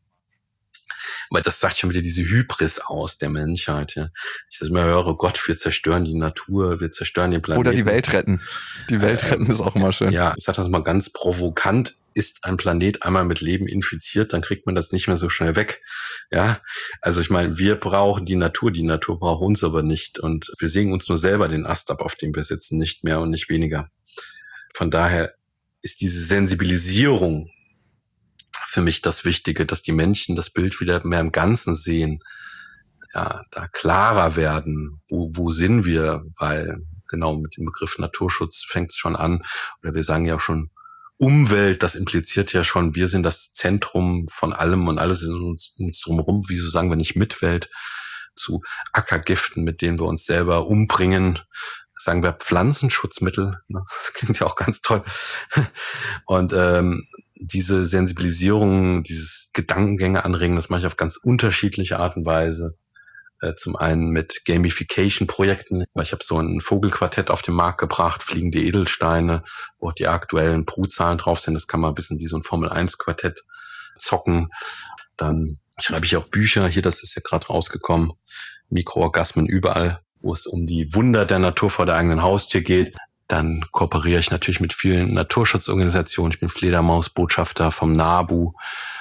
Weil das sagt schon wieder diese Hybris aus der Menschheit. Ja. Ich das immer höre, Gott, wir zerstören die Natur, wir zerstören den Planeten. Oder die Welt retten. Die Welt retten äh, ist auch immer schön. Ja, ich sage das mal ganz provokant. Ist ein Planet einmal mit Leben infiziert, dann kriegt man das nicht mehr so schnell weg. Ja, also ich meine, wir brauchen die Natur, die Natur braucht uns aber nicht. Und wir sägen uns nur selber den Ast ab, auf dem wir sitzen, nicht mehr und nicht weniger. Von daher ist diese Sensibilisierung für mich das Wichtige, dass die Menschen das Bild wieder mehr im Ganzen sehen, ja, da klarer werden, wo, wo sind wir, weil genau mit dem Begriff Naturschutz fängt es schon an, oder wir sagen ja auch schon Umwelt, das impliziert ja schon, wir sind das Zentrum von allem und alles ist uns, uns drumherum, wieso sagen wir nicht Mitwelt, zu Ackergiften, mit denen wir uns selber umbringen, sagen wir Pflanzenschutzmittel, ne? Das klingt ja auch ganz toll. Und ähm, diese Sensibilisierung, dieses Gedankengänge anregen, das mache ich auf ganz unterschiedliche Art und Weise. Äh, zum einen mit Gamification-Projekten. Ich habe so ein Vogelquartett auf den Markt gebracht, fliegende Edelsteine, wo auch die aktuellen Brutzahlen drauf sind. Das kann man ein bisschen wie so ein Formel eins Quartett zocken. Dann schreibe ich auch Bücher. Hier, das ist ja gerade rausgekommen. Mikroorgasmen überall, wo es um die Wunder der Natur vor der eigenen Haustür geht. Dann kooperiere ich natürlich mit vielen Naturschutzorganisationen. Ich bin Fledermausbotschafter vom NABU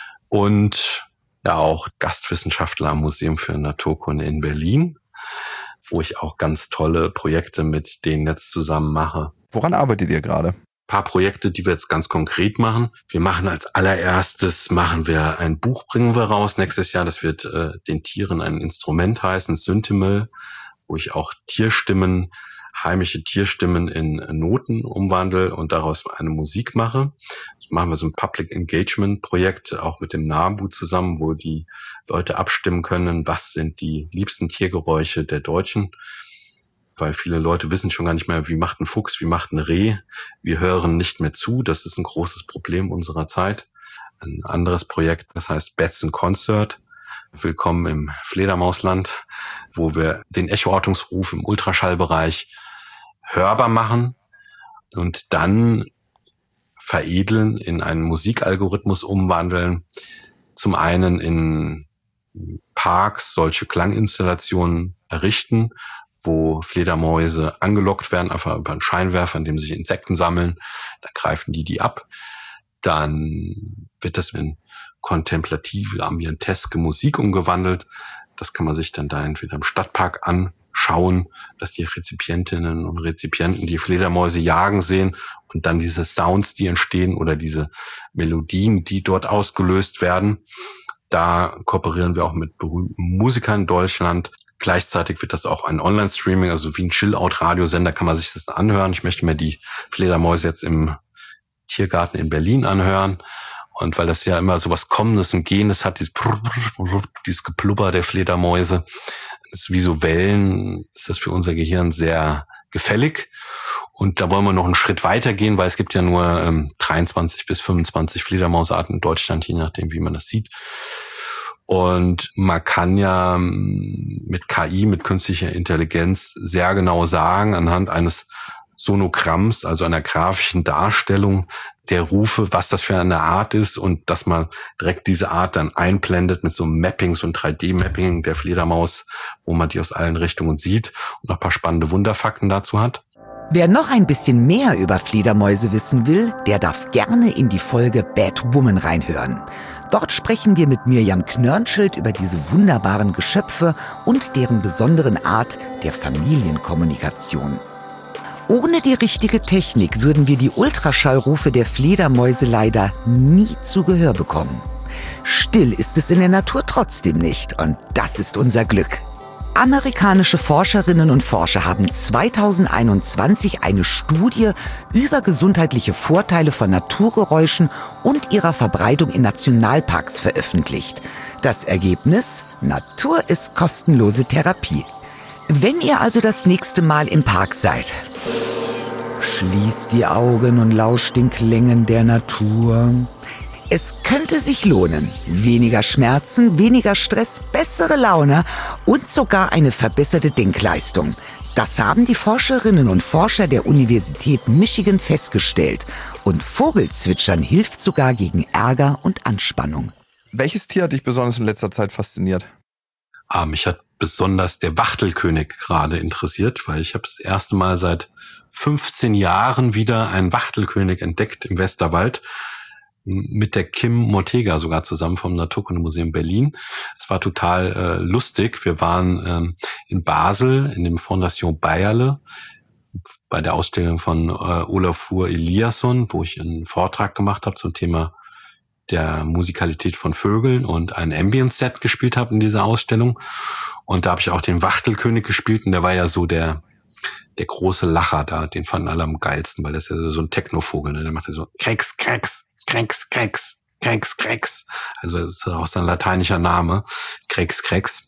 und ja auch Gastwissenschaftler am Museum für Naturkunde in Berlin, wo ich auch ganz tolle Projekte mit denen jetzt zusammen mache. Woran arbeitet ihr gerade? Ein paar Projekte, die wir jetzt ganz konkret machen. Wir machen als allererstes, machen wir ein Buch, bringen wir raus nächstes Jahr. Das wird äh, den Tieren ein Instrument heißen, Synthemel, wo ich auch Tierstimmen heimische Tierstimmen in Noten umwandle und daraus eine Musik mache. Das machen wir so ein Public Engagement Projekt auch mit dem NABU zusammen, wo die Leute abstimmen können, was sind die liebsten Tiergeräusche der Deutschen. Weil viele Leute wissen schon gar nicht mehr, wie macht ein Fuchs, wie macht ein Reh. Wir hören nicht mehr zu. Das ist ein großes Problem unserer Zeit. Ein anderes Projekt, das heißt Bats in Concert. Willkommen im Fledermausland, wo wir den Echoortungsruf im Ultraschallbereich hörbar machen und dann veredeln, in einen Musikalgorithmus umwandeln. Zum einen in Parks solche Klanginstallationen errichten, wo Fledermäuse angelockt werden, einfach über einen Scheinwerfer, in dem sich Insekten sammeln. Dann greifen die die ab. Dann wird das in kontemplative, ambienteske Musik umgewandelt. Das kann man sich dann da entweder im Stadtpark anschauen, dass die Rezipientinnen und Rezipienten die Fledermäuse jagen sehen und dann diese Sounds, die entstehen oder diese Melodien, die dort ausgelöst werden. Da kooperieren wir auch mit berühmten Musikern in Deutschland. Gleichzeitig wird das auch ein Online-Streaming, also wie ein Chill-Out-Radiosender kann man sich das anhören. Ich möchte mir die Fledermäuse jetzt im Tiergarten in Berlin anhören. Und weil das ja immer so was Kommendes und Gehendes hat, dieses, dieses Geplubber der Fledermäuse, das ist wie so Wellen, ist das für unser Gehirn sehr gefällig. Und da wollen wir noch einen Schritt weiter gehen, weil es gibt ja nur ähm, dreiundzwanzig bis fünfundzwanzig Fledermausarten in Deutschland, je nachdem, wie man das sieht. Und man kann ja mit K I, mit künstlicher Intelligenz sehr genau sagen, anhand eines Sonogramms, also einer grafischen Darstellung der Rufe, was das für eine Art ist und dass man direkt diese Art dann einblendet mit so einem Mapping, so ein drei D-Mapping der Fledermaus, wo man die aus allen Richtungen sieht und noch ein paar spannende Wunderfakten dazu hat. Wer noch ein bisschen mehr über Fledermäuse wissen will, der darf gerne in die Folge Bad Woman reinhören. Dort sprechen wir mit Mirjam Knörnschild über diese wunderbaren Geschöpfe und deren besonderen Art der Familienkommunikation. Ohne die richtige Technik würden wir die Ultraschallrufe der Fledermäuse leider nie zu Gehör bekommen. Still ist es in der Natur trotzdem nicht und das ist unser Glück. Amerikanische Forscherinnen und Forscher haben zweitausendeinundzwanzig eine Studie über gesundheitliche Vorteile von Naturgeräuschen und ihrer Verbreitung in Nationalparks veröffentlicht. Das Ergebnis? Natur ist kostenlose Therapie. Wenn ihr also das nächste Mal im Park seid, schließt die Augen und lauscht den Klängen der Natur. Es könnte sich lohnen. Weniger Schmerzen, weniger Stress, bessere Laune und sogar eine verbesserte Denkleistung. Das haben die Forscherinnen und Forscher der Universität Michigan festgestellt. Und Vogelzwitschern hilft sogar gegen Ärger und Anspannung. Welches Tier hat dich besonders in letzter Zeit fasziniert? Ah, mich hat besonders der Wachtelkönig gerade interessiert, weil ich habe das erste Mal seit fünfzehn Jahren wieder einen Wachtelkönig entdeckt im Westerwald, mit der Kim Mortega sogar zusammen vom Naturkundemuseum Berlin. Es war total äh, lustig. Wir waren ähm, in Basel in dem Fondation Bayerle bei der Ausstellung von äh, Olafur Eliasson, wo ich einen Vortrag gemacht habe zum Thema der Musikalität von Vögeln und ein Ambient-Set gespielt habe in dieser Ausstellung. Und da habe ich auch den Wachtelkönig gespielt und der war ja so der der große Lacher da, den fanden alle am geilsten, weil das ist ja so ein Technovogel, ne? Der macht ja so Keks, Keks, Keks, Keks, Keks, Keks. Also das ist auch sein lateinischer Name, Keks, Keks.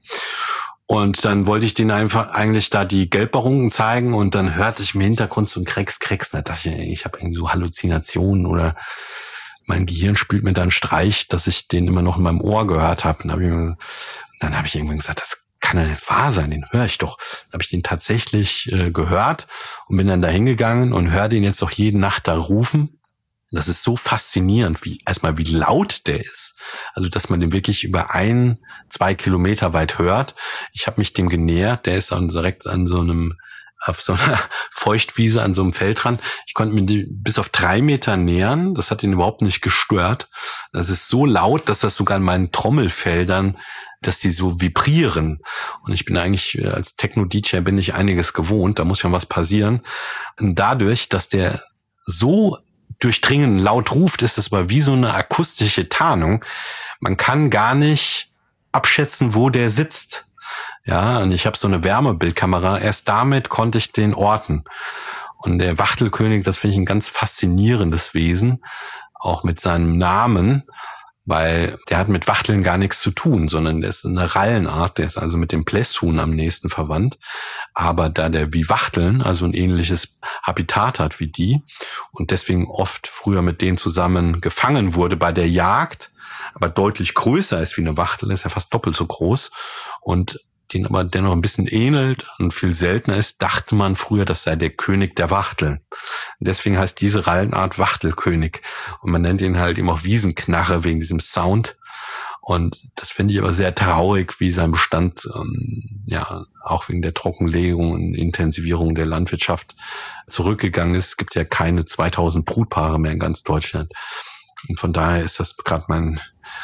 Und dann wollte ich denen einfach eigentlich da die Gelbbarungen zeigen und dann hörte ich im Hintergrund so ein Keks, Keks. Da dachte ich, ich habe irgendwie so Halluzinationen oder mein Gehirn spielt mir dann Streich, dass ich den immer noch in meinem Ohr gehört habe. Dann habe ich, dann hab ich irgendwann gesagt, das kann ja nicht wahr sein, den höre ich doch. Dann habe ich den tatsächlich äh, gehört und bin dann da hingegangen und höre den jetzt auch jede Nacht da rufen. Das ist so faszinierend, wie erstmal wie laut der ist. Also dass man den wirklich über ein, zwei Kilometer weit hört. Ich habe mich dem genähert, der ist dann direkt an so einem auf so einer Feuchtwiese an so einem Feldrand. Ich konnte mir bis auf drei Meter nähern. Das hat ihn überhaupt nicht gestört. Das ist so laut, dass das sogar in meinen Trommelfeldern, dass die so vibrieren. Und ich bin eigentlich, als Techno-D J bin ich einiges gewohnt. Da muss schon was passieren. Und dadurch, dass der so durchdringend laut ruft, ist es aber wie so eine akustische Tarnung. Man kann gar nicht abschätzen, wo der sitzt. Ja, und ich habe so eine Wärmebildkamera. Erst damit konnte ich den orten. Und der Wachtelkönig, das finde ich ein ganz faszinierendes Wesen, auch mit seinem Namen, weil der hat mit Wachteln gar nichts zu tun, sondern der ist eine Rallenart, der ist also mit dem Blässhuhn am nächsten verwandt. Aber da der wie Wachteln, also ein ähnliches Habitat hat wie die und deswegen oft früher mit denen zusammen gefangen wurde bei der Jagd, aber deutlich größer ist wie eine Wachtel, ist ja fast doppelt so groß und den aber dennoch ein bisschen ähnelt und viel seltener ist, dachte man früher, das sei der König der Wachteln. Deswegen heißt diese Rallenart Wachtelkönig. Und man nennt ihn halt eben auch Wiesenknarre wegen diesem Sound. Und das finde ich aber sehr traurig, wie sein Bestand, ähm, ja, auch wegen der Trockenlegung und Intensivierung der Landwirtschaft zurückgegangen ist. Es gibt ja keine zweitausend Brutpaare mehr in ganz Deutschland. Und von daher ist das gerade mein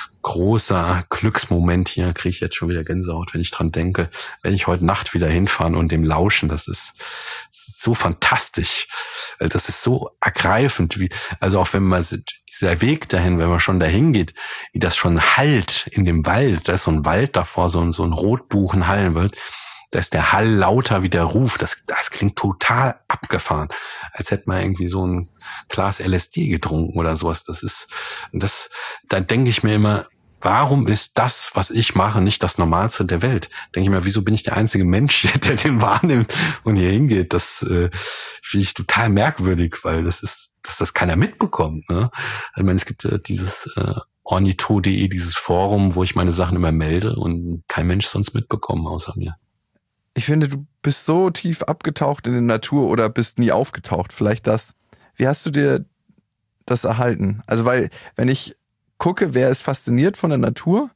großer Glücksmoment hier, kriege ich jetzt schon wieder Gänsehaut, wenn ich dran denke, wenn ich heute Nacht wieder hinfahren und dem lauschen, das ist, das ist so fantastisch, das ist so ergreifend, wie, also auch wenn man, dieser Weg dahin, wenn man schon dahin geht, wie das schon hallt in dem Wald, da ist so ein Wald davor, so ein, so ein Rotbuchenhallenwald, da ist der Hall lauter wie der Ruf, das, das klingt total abgefahren, als hätte man irgendwie so ein Glas L S D getrunken oder sowas, das ist, das, da denke ich mir immer, warum ist das, was ich mache, nicht das Normalste der Welt? Denke ich mir, wieso bin ich der einzige Mensch, der den wahrnimmt und hier hingeht? Das äh, finde ich total merkwürdig, weil das ist, dass das keiner mitbekommt. Ne? Ich meine, es gibt äh, dieses äh, ornitho punkt de, dieses Forum, wo ich meine Sachen immer melde und kein Mensch sonst mitbekommen außer mir. Ich finde, du bist so tief abgetaucht in die Natur oder bist nie aufgetaucht. Vielleicht das. Wie hast du dir das erhalten? Also, weil, wenn ich gucke, wer ist fasziniert von der Natur,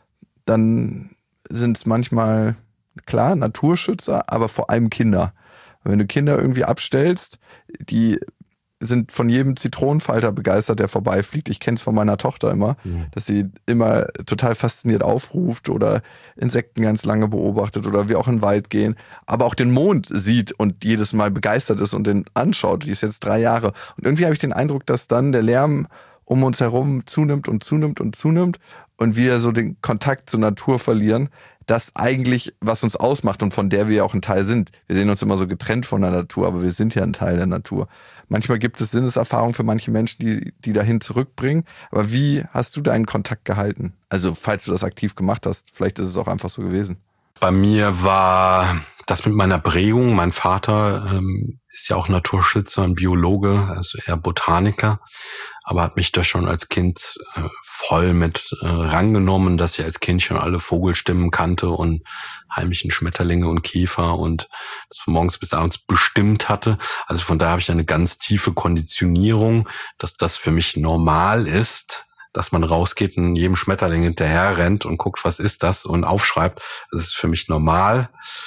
dann sind es manchmal, klar, Naturschützer, aber vor allem Kinder. Wenn du Kinder irgendwie abstellst, die sind von jedem Zitronenfalter begeistert, der vorbeifliegt. Ich kenne es von meiner Tochter immer, mhm. dass sie immer total fasziniert aufruft oder Insekten ganz lange beobachtet oder wir auch in den Wald gehen, aber auch den Mond sieht und jedes Mal begeistert ist und den anschaut. Die ist jetzt drei Jahre. Und irgendwie habe ich den Eindruck, dass dann der Lärm um uns herum zunimmt und zunimmt und zunimmt und wir so den Kontakt zur Natur verlieren, das eigentlich, was uns ausmacht und von der wir ja auch ein Teil sind. Wir sehen uns immer so getrennt von der Natur, aber wir sind ja ein Teil der Natur. Manchmal gibt es Sinneserfahrungen für manche Menschen, die die dahin zurückbringen. Aber wie hast du deinen Kontakt gehalten? Also falls du das aktiv gemacht hast, vielleicht ist es auch einfach so gewesen. Bei mir war das mit meiner Prägung. Mein Vater ähm, ist ja auch Naturschützer und Biologe, also eher Botaniker, aber hat mich da schon als Kind äh, voll mit äh, rangenommen, dass ich als Kind schon alle Vogelstimmen kannte und heimischen Schmetterlinge und Käfer und das von morgens bis abends bestimmt hatte. Also von daher habe ich eine ganz tiefe Konditionierung, dass das für mich normal ist, dass man rausgeht und jedem Schmetterling hinterher rennt und guckt, was ist das und aufschreibt. Das ist für mich normal.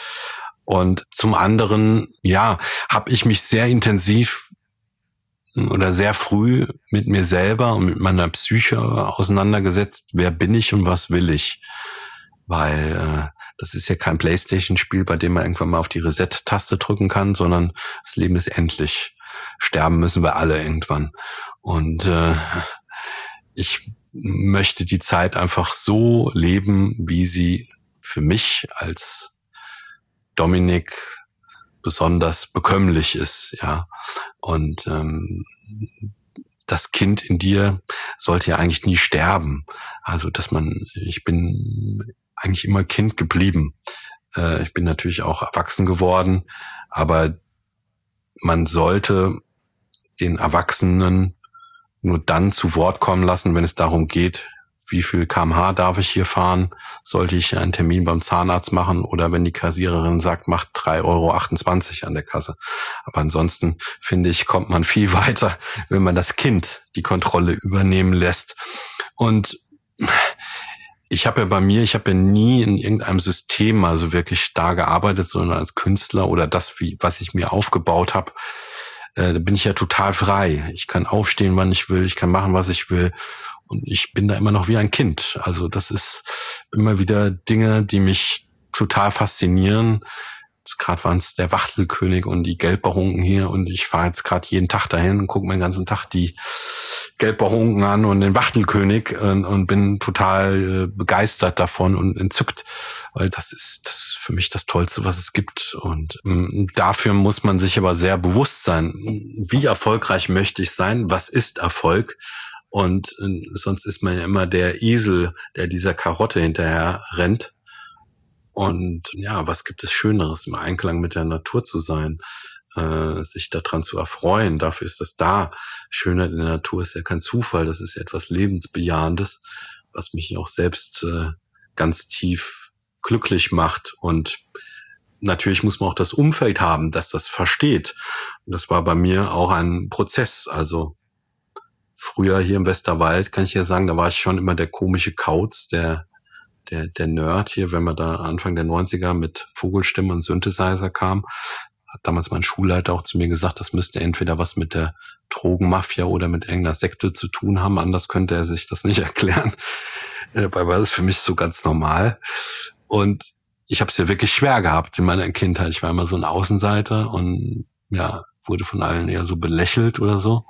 Und zum anderen, ja, habe ich mich sehr intensiv oder sehr früh mit mir selber und mit meiner Psyche auseinandergesetzt. Wer bin ich und was will ich? Weil äh, das ist ja kein Playstation-Spiel, bei dem man irgendwann mal auf die Reset-Taste drücken kann, sondern das Leben ist endlich. Sterben müssen wir alle irgendwann. Und äh, ich möchte die Zeit einfach so leben, wie sie für mich als Dominik besonders bekömmlich ist, ja. Und ähm, das Kind in dir sollte ja eigentlich nie sterben. Also, dass man, ich bin eigentlich immer Kind geblieben. Äh, ich bin natürlich auch erwachsen geworden, aber man sollte den Erwachsenen nur dann zu Wort kommen lassen, wenn es darum geht, wie viel Kilometer pro Stunde darf ich hier fahren, sollte ich einen Termin beim Zahnarzt machen oder wenn die Kassiererin sagt, macht drei Euro achtundzwanzig an der Kasse. Aber ansonsten, finde ich, kommt man viel weiter, wenn man das Kind die Kontrolle übernehmen lässt. Und ich habe ja bei mir, ich habe ja nie in irgendeinem System also wirklich starr gearbeitet, sondern als Künstler oder das, wie was ich mir aufgebaut habe, äh, da bin ich ja total frei. Ich kann aufstehen, wann ich will, ich kann machen, was ich will. Und ich bin da immer noch wie ein Kind. Also das ist immer wieder Dinge, die mich total faszinieren. Gerade waren es der Wachtelkönig und die Gelbbarunken hier. Und ich fahre jetzt gerade jeden Tag dahin und gucke mir den ganzen Tag die Gelbbarunken an und den Wachtelkönig und, und bin total äh, begeistert davon und entzückt. Weil das ist, das ist für mich das Tollste, was es gibt. Und ähm, dafür muss man sich aber sehr bewusst sein. Wie erfolgreich möchte ich sein? Was ist Erfolg? Und äh, sonst ist man ja immer der Esel, der dieser Karotte hinterher rennt. Und ja, was gibt es Schöneres, im Einklang mit der Natur zu sein, äh, sich daran zu erfreuen. Dafür ist das da. Schönheit in der Natur ist ja kein Zufall, das ist ja etwas Lebensbejahendes, was mich auch selbst äh, ganz tief glücklich macht. Und natürlich muss man auch das Umfeld haben, das das versteht. Und das war bei mir auch ein Prozess. Also früher hier im Westerwald, kann ich ja sagen, da war ich schon immer der komische Kauz, der der der Nerd hier, wenn man da Anfang der neunziger mit Vogelstimme und Synthesizer kam. Hat damals mein Schulleiter auch zu mir gesagt, das müsste entweder was mit der Drogenmafia oder mit irgendeiner Sekte zu tun haben, anders könnte er sich das nicht erklären. Dabei war das für mich so ganz normal. Und ich habe es ja wirklich schwer gehabt in meiner Kindheit. Ich war immer so ein Außenseiter und ja, wurde von allen eher so belächelt oder so.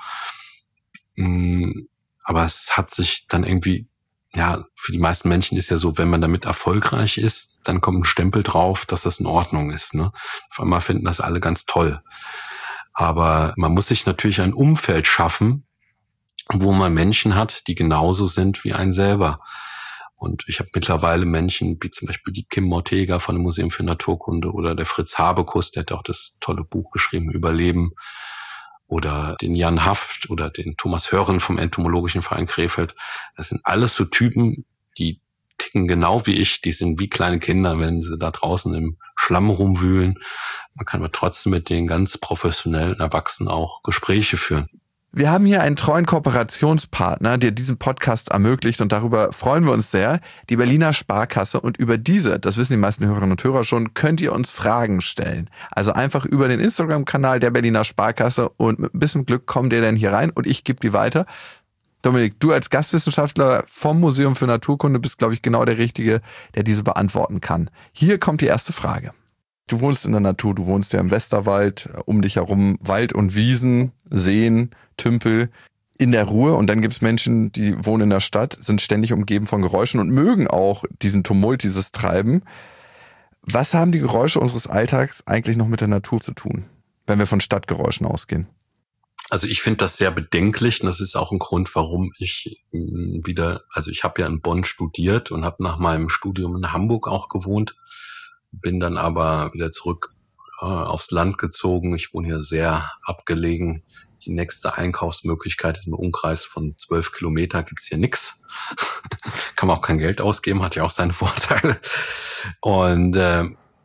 Aber es hat sich dann irgendwie, ja, für die meisten Menschen ist ja so, wenn man damit erfolgreich ist, dann kommt ein Stempel drauf, dass das in Ordnung ist, ne? Auf einmal finden das alle ganz toll. Aber man muss sich natürlich ein Umfeld schaffen, wo man Menschen hat, die genauso sind wie einen selber. Und ich habe mittlerweile Menschen, wie zum Beispiel die Kim Mortega von dem Museum für Naturkunde oder der Fritz Habekus, der hat auch das tolle Buch geschrieben, Überleben. Oder den Jan Haft oder den Thomas Hörren vom Entomologischen Verein Krefeld. Das sind alles so Typen, die ticken genau wie ich. Die sind wie kleine Kinder, wenn sie da draußen im Schlamm rumwühlen. Man kann aber trotzdem mit den ganz professionellen Erwachsenen auch Gespräche führen. Wir haben hier einen treuen Kooperationspartner, der diesen Podcast ermöglicht und darüber freuen wir uns sehr, die Berliner Sparkasse. Und über diese, das wissen die meisten Hörerinnen und Hörer schon, könnt ihr uns Fragen stellen. Also einfach über den Instagram-Kanal der Berliner Sparkasse und mit ein bisschen Glück kommt ihr dann hier rein und ich gebe die weiter. Dominik, du als Gastwissenschaftler vom Museum für Naturkunde bist, glaube ich, genau der Richtige, der diese beantworten kann. Hier kommt die erste Frage. Du wohnst in der Natur, du wohnst ja im Westerwald, um dich herum Wald und Wiesen, Seen, Tümpel, in der Ruhe. Und dann gibt es Menschen, die wohnen in der Stadt, sind ständig umgeben von Geräuschen und mögen auch diesen Tumult, dieses Treiben. Was haben die Geräusche unseres Alltags eigentlich noch mit der Natur zu tun, wenn wir von Stadtgeräuschen ausgehen? Also ich finde das sehr bedenklich und das ist auch ein Grund, warum ich wieder, also ich habe ja in Bonn studiert und habe nach meinem Studium in Hamburg auch gewohnt, bin dann aber wieder zurück äh, aufs Land gezogen. Ich wohne hier sehr abgelegen. Die nächste Einkaufsmöglichkeit ist im Umkreis von zwölf Kilometer, gibt's hier nix. Kann man auch kein Geld ausgeben, hat ja auch seine Vorteile. Und äh,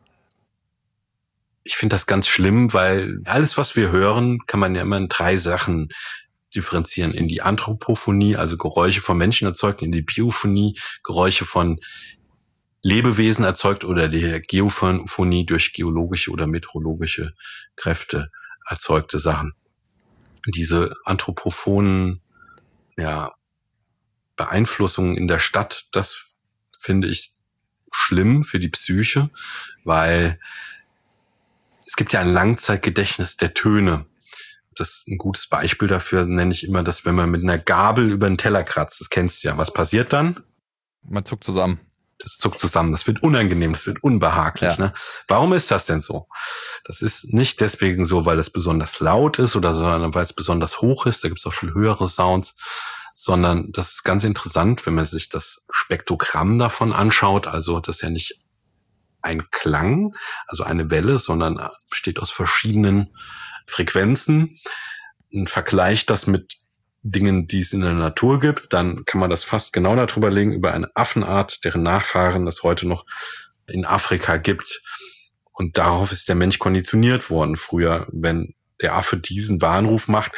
ich finde das ganz schlimm, weil alles, was wir hören, kann man ja immer in drei Sachen differenzieren. In die Anthropophonie, also Geräusche von Menschen erzeugt, in die Biophonie, Geräusche von Lebewesen erzeugt oder die Geophonie durch geologische oder meteorologische Kräfte erzeugte Sachen. Diese anthropophonen, ja, Beeinflussungen in der Stadt, das finde ich schlimm für die Psyche, weil es gibt ja ein Langzeitgedächtnis der Töne. Das ist ein gutes Beispiel dafür, nenne ich immer, dass wenn man mit einer Gabel über den Teller kratzt, das kennst du ja, was passiert dann? Man zuckt zusammen. Das zuckt zusammen, das wird unangenehm, das wird unbehaglich. Ja. Ne? Warum ist das denn so? Das ist nicht deswegen so, weil es besonders laut ist oder sondern weil es besonders hoch ist, da gibt es auch viel höhere Sounds, sondern das ist ganz interessant, wenn man sich das Spektrogramm davon anschaut. Also das ist ja nicht ein Klang, also eine Welle, sondern besteht aus verschiedenen Frequenzen. Und vergleicht das mit Dingen, die es in der Natur gibt, dann kann man das fast genau darüber legen, über eine Affenart, deren Nachfahren es heute noch in Afrika gibt. Und darauf ist der Mensch konditioniert worden. Früher, wenn der Affe diesen Warnruf macht,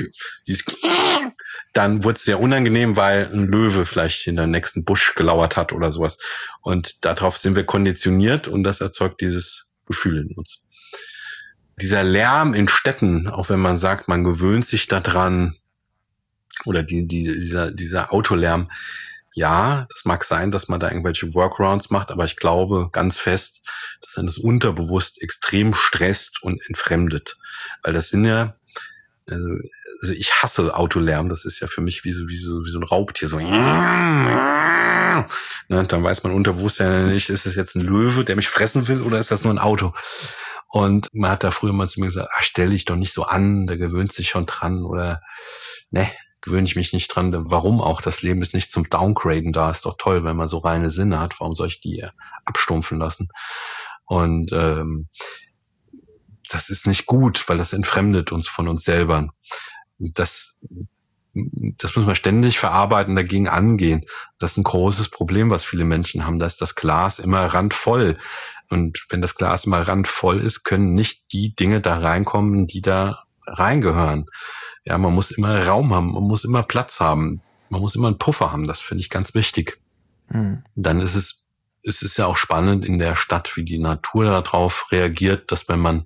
dann wurde es sehr unangenehm, weil ein Löwe vielleicht in der nächsten Busch gelauert hat oder sowas. Und darauf sind wir konditioniert und das erzeugt dieses Gefühl in uns. Dieser Lärm in Städten, auch wenn man sagt, man gewöhnt sich daran, oder die, die, dieser, dieser Autolärm, ja, das mag sein, dass man da irgendwelche Workarounds macht, aber ich glaube ganz fest, dass man das unterbewusst extrem stresst und entfremdet. Weil das sind ja, also ich hasse Autolärm, das ist ja für mich wie so, wie so, wie so ein Raubtier, so, ne, dann weiß man unterbewusst ja nicht, ist das jetzt ein Löwe, der mich fressen will, oder ist das nur ein Auto? Und man hat da früher mal zu mir gesagt, ach, stell dich doch nicht so an, der gewöhnt sich schon dran, oder, ne, gewöhne ich mich nicht dran. Warum auch? Das Leben ist nicht zum Downgraden da. Ist doch toll, wenn man so reine Sinne hat. Warum soll ich die abstumpfen lassen? Und ähm, das ist nicht gut, weil das entfremdet uns von uns selber. Das das muss man ständig verarbeiten, dagegen angehen. Das ist ein großes Problem, was viele Menschen haben. Da ist das Glas immer randvoll. Und wenn das Glas immer randvoll ist, können nicht die Dinge da reinkommen, die da reingehören. Ja, man muss immer Raum haben, man muss immer Platz haben, man muss immer einen Puffer haben. Das finde ich ganz wichtig. Mhm. Dann ist es, es ist ja auch spannend in der Stadt, wie die Natur darauf reagiert, dass wenn man,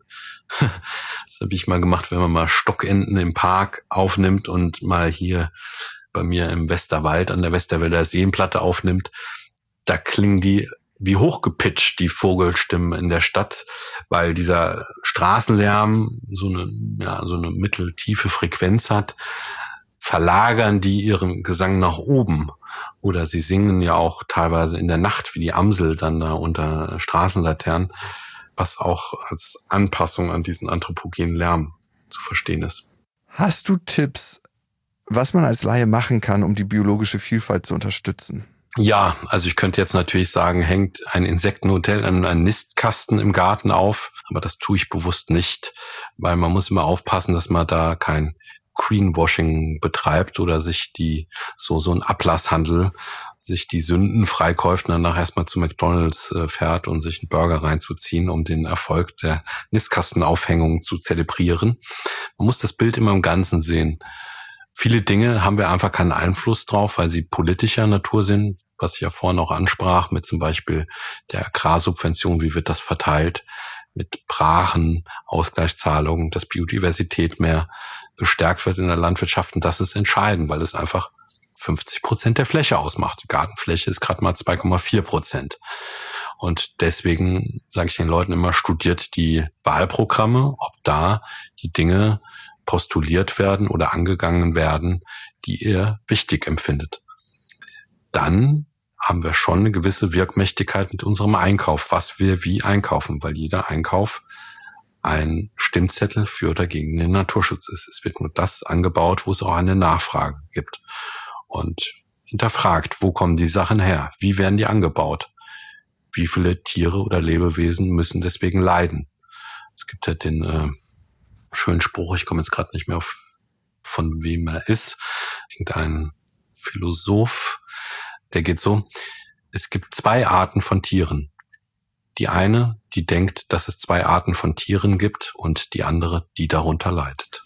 das habe ich mal gemacht, wenn man mal Stockenten im Park aufnimmt und mal hier bei mir im Westerwald an der Westerwälder Seenplatte aufnimmt, da klingen die wie hochgepitcht, die Vogelstimmen in der Stadt, weil dieser Straßenlärm so eine, ja, so eine mitteltiefe Frequenz hat, verlagern die ihren Gesang nach oben. Oder sie singen ja auch teilweise in der Nacht wie die Amsel dann da unter Straßenlaternen, was auch als Anpassung an diesen anthropogenen Lärm zu verstehen ist. Hast du Tipps, was man als Laie machen kann, um die biologische Vielfalt zu unterstützen? Ja, also ich könnte jetzt natürlich sagen, hängt ein Insektenhotel an einem Nistkasten im Garten auf, aber das tue ich bewusst nicht, weil man muss immer aufpassen, dass man da kein Greenwashing betreibt oder sich die so so ein Ablasshandel, sich die Sünden freikauft und danach erstmal zu McDonald's äh, fährt und sich einen Burger reinzuziehen, um den Erfolg der Nistkastenaufhängung zu zelebrieren. Man muss das Bild immer im Ganzen sehen. Viele Dinge haben wir einfach keinen Einfluss drauf, weil sie politischer Natur sind, was ich ja vorhin auch ansprach, mit zum Beispiel der Agrarsubvention, wie wird das verteilt, mit Brachen, Ausgleichszahlungen, dass Biodiversität mehr gestärkt wird in der Landwirtschaft. Und das ist entscheidend, weil es einfach fünfzig Prozent der Fläche ausmacht. Die Gartenfläche ist gerade mal zwei Komma vier Prozent. Und deswegen sage ich den Leuten immer, studiert die Wahlprogramme, ob da die Dinge postuliert werden oder angegangen werden, die ihr wichtig empfindet. Dann haben wir schon eine gewisse Wirkmächtigkeit mit unserem Einkauf, was wir wie einkaufen, weil jeder Einkauf ein Stimmzettel für oder gegen den Naturschutz ist. Es wird nur das angebaut, wo es auch eine Nachfrage gibt. Und hinterfragt, wo kommen die Sachen her? Wie werden die angebaut? Wie viele Tiere oder Lebewesen müssen deswegen leiden? Es gibt ja den äh, schönen Spruch, ich komme jetzt gerade nicht mehr auf, von wem er ist, irgendein Philosoph, der geht so, es gibt zwei Arten von Tieren. Die eine, die denkt, dass es zwei Arten von Tieren gibt und die andere, die darunter leidet.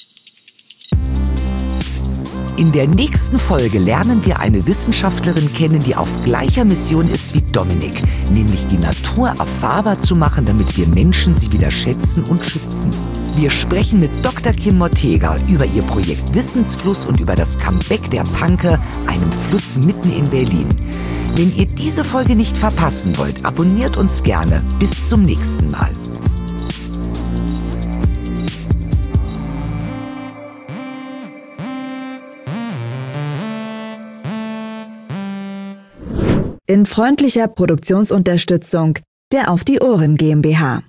In der nächsten Folge lernen wir eine Wissenschaftlerin kennen, die auf gleicher Mission ist wie Dominik, nämlich die Natur erfahrbar zu machen, damit wir Menschen sie wieder schätzen und schützen. Wir sprechen mit Doktor Kim Ortega über ihr Projekt Wissensfluss und über das Comeback der Panke, einem Fluss mitten in Berlin. Wenn ihr diese Folge nicht verpassen wollt, abonniert uns gerne. Bis zum nächsten Mal. In freundlicher Produktionsunterstützung der Auf die Ohren GmbH.